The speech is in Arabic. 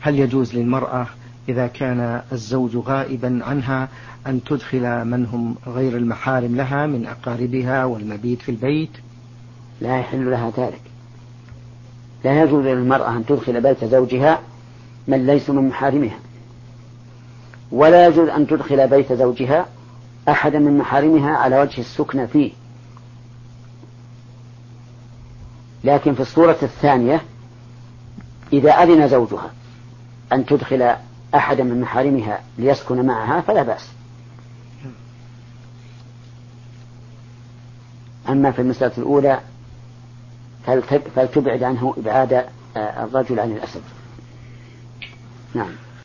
هل يجوز للمرأة إذا كان الزوج غائبا عنها أن تدخل من هم غير المحارم لها من أقاربها والمبيت في البيت؟ لا يحل لها ذلك. لا يجوز للمرأة أن تدخل بيت زوجها من ليس من محارمها، ولا يجوز أن تدخل بيت زوجها أحدا من محارمها على وجه السكن فيه. لكن في الصورة الثانية إذا أذن زوجها أن تدخل أحدا من محارمها ليسكن معها فلا بأس. أما في المسألة الأولى فلتبعد عنه إبعاد الرجل عن الأسد. نعم.